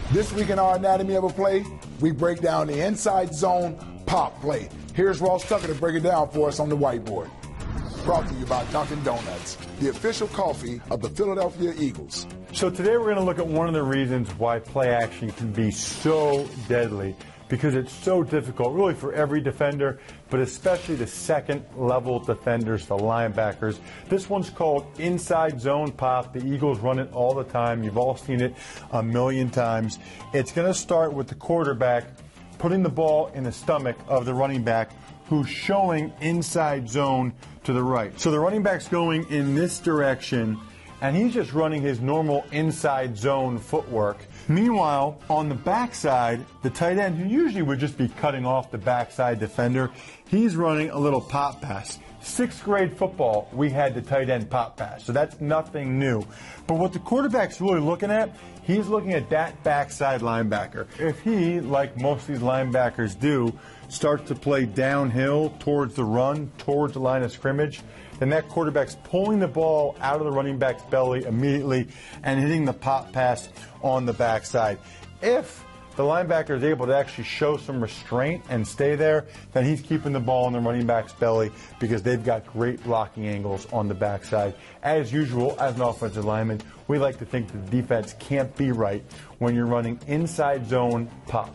This week in our Anatomy of a Play, we break down the inside zone pop play. Here's Ross Tucker to break it down for us on the whiteboard. Brought to you by Dunkin' Donuts, the official coffee of the Philadelphia Eagles. So today we're going to look at one of the reasons why play action can be so deadly, because it's so difficult, really, for every defender, but especially the second-level defenders, the linebackers. This one's called inside zone pop. The Eagles run it all the time. You've all seen it a million times. It's going to start with the quarterback putting the ball in the stomach of the running back who's showing inside zone to the right. So the running back's going in this direction, and he's just running his normal inside zone footwork. Meanwhile, on the backside, the tight end, who usually would just be cutting off the backside defender, he's running a little pop pass. Sixth grade football, we had the tight end pop pass, so that's nothing new. But what the quarterback's really looking at, he's looking at that backside linebacker. If he, like most of these linebackers do, starts to play downhill towards the run, towards the line of scrimmage, then that quarterback's pulling the ball out of the running back's belly immediately and hitting the pop pass on the backside. If the linebacker is able to actually show some restraint and stay there, then he's keeping the ball in the running back's belly because they've got great blocking angles on the backside. As usual, as an offensive lineman, we like to think that the defense can't be right when you're running inside zone pop.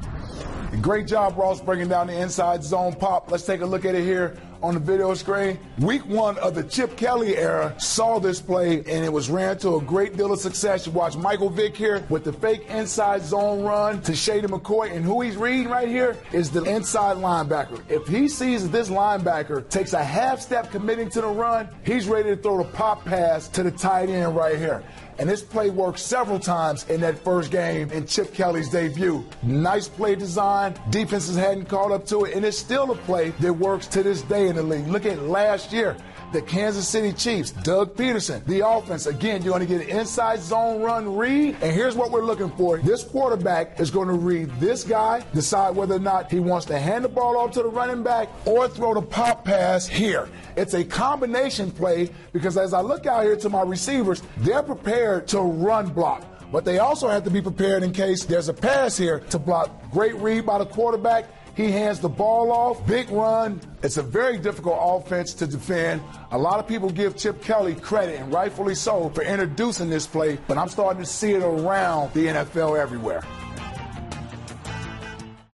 Great job, Ross, breaking down the inside zone pop. Let's take a look at it here on the video screen. Week one of the Chip Kelly era saw this play, and it was ran to a great deal of success. You watch Michael Vick here with the fake inside zone run to Shady McCoy, and who he's reading right here is the inside linebacker. If he sees that this linebacker takes a half step committing to the run, he's ready to throw the pop pass to the tight end right here. And this play worked several times in that first game in Chip Kelly's debut. Nice play design. Defenses hadn't caught up to it, and it's still a play that works to this day in the league. Look at last year, the Kansas City Chiefs, Doug Peterson, the offense. Again, you're going to get an inside zone run read, and here's what we're looking for. This quarterback is going to read this guy, decide whether or not he wants to hand the ball off to the running back or throw the pop pass here. It's a combination play because as I look out here to my receivers, they're prepared to run block. But they also have to be prepared in case there's a pass here to block. Great read by the quarterback. He hands the ball off, big run. It's a very difficult offense to defend. A lot of people give Chip Kelly credit, and rightfully so, for introducing this play, but I'm starting to see it around the NFL everywhere.